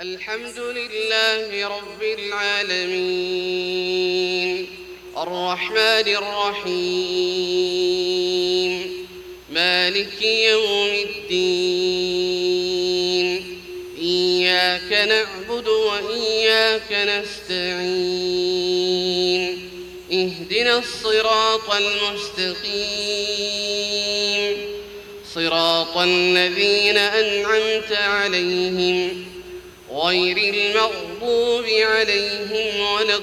الحمد لله رب العالمين الرحمن الرحيم مالك يوم الدين إياك نعبد وإياك نستعين اهدنا الصراط المستقيم صراط الذين أنعمت عليهم غير المغضوب عليهم ولا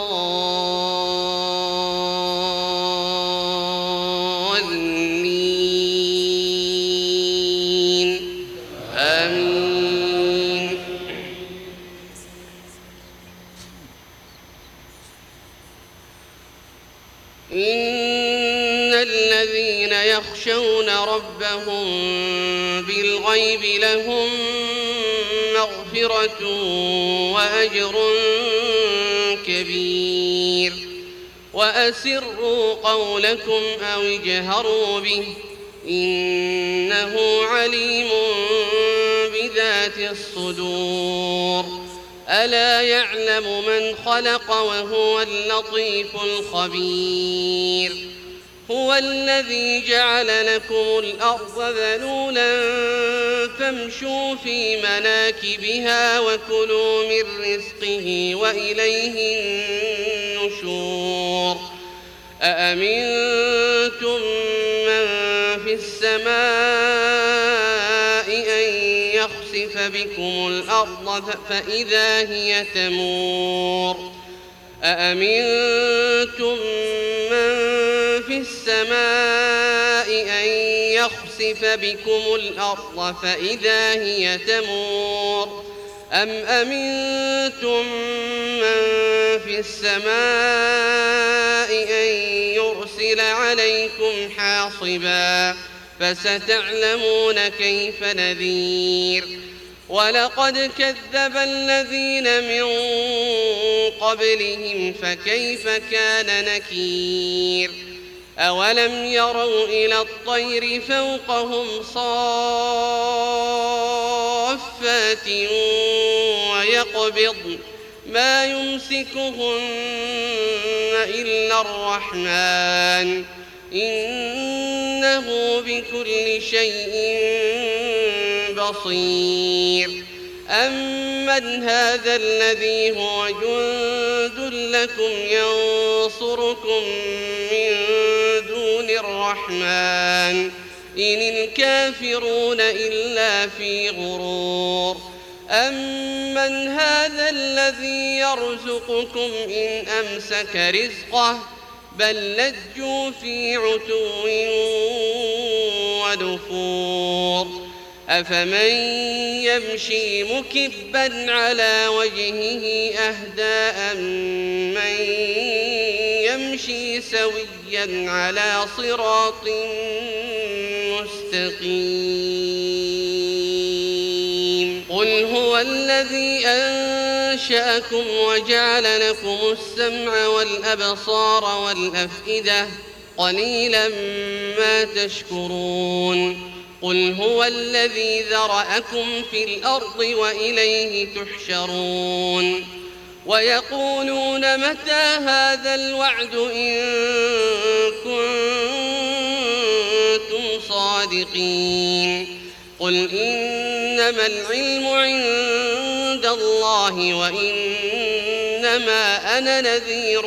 الضالين آمين. إن الذين يخشون ربهم بالغيب لهم مغفرة وأجر كبير. وأسروا قولكم أو اجهروا به إنه عليم بذات الصدور. ألا يعلم من خلق وهو اللطيف الخبير. هو الذي جعل لكم الأرض ذلولا فامشوا في مناكبها وكلوا من رزقه وإليه النشور. أأمنتم من في السماء أن يخسف بكم الأرض فإذا هي تمور. أأمنتم من في السماء أن يخسف بكم الأرض فإذا هي تمور. أم أمنتم من في السماء أن يرسل عليكم حاصبا فستعلمون كيف نذير. ولقد كذب الذين من قبلهم فكيف كان نكير. أولم يروا إلى الطير فوقهم صافات ويقبضن ما يمسكهن إلا الرحمن إنه بكل شيء بصير. أمن هذا الذي هو جند لكم ينصركم من دون الرحمن إن الكافرون إلا في غرور. أمن هذا الذي يرزقكم إن أمسك رزقه بل لجوا في عتو ونفور. أفمن يمشي مكبا على وجهه أهدى أمن يمشي سويا على صراط مستقيم. قل هو الذي أنشأكم وجعل لكم السمع والأبصار والأفئدة قليلا ما تشكرون. قل هو الذي ذرأكم في الأرض وإليه تحشرون. ويقولون متى هذا الوعد إن كنتم صادقين. قل إنما العلم عند الله وإنما أنا نذير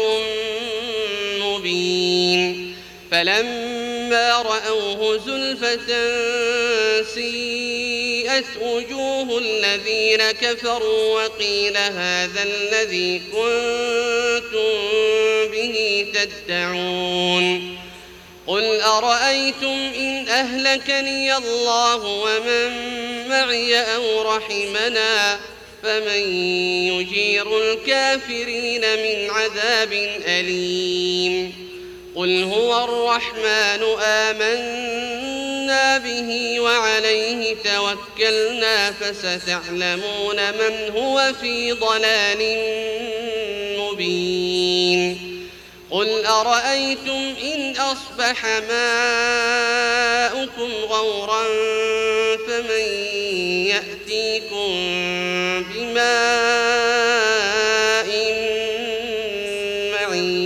مبين. فلما رأوه زلفة سيئت وجوه الذين كفروا وقيل هذا الذي كنتم به تدعون. قل أرأيتم إن أهلكني الله ومن معي أو رحمنا فمن يجير الكافرين من عذاب أليم. قل هو الرحمن آمنا به وعليه توكلنا فستعلمون من هو في ضلال مبين. قل أرأيتم إن أصبح ماؤكم غورا فمن يأتيكم بماء بماء معين.